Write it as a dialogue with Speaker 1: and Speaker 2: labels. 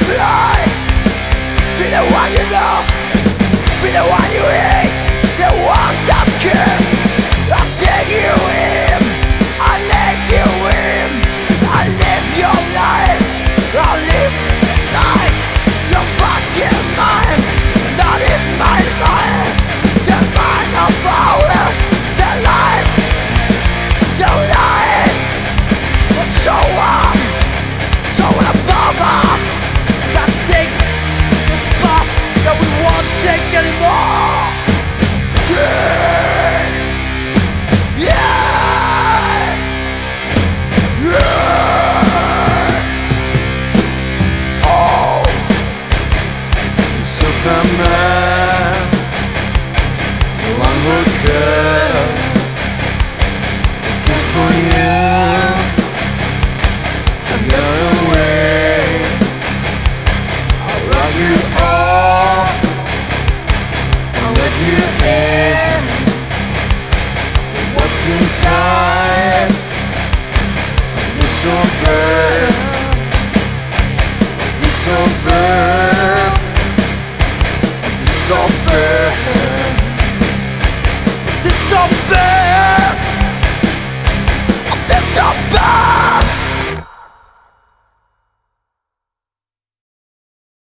Speaker 1: fly. Be the one you love, be the one you hate, the one that cares. I'll take you in, I'll let you in, I'll live your life, I'll live the life. Your fucking mind, that is my mind. The mind of ours, the life, the lies, so on, so above us, that take the path that we won't take anymore. Yeah, yeah, yeah. Oh, Superman, the one who cares for you. Another way, I'll love you all, I'll let you in. What's inside this so bad, this so bad, this so bad.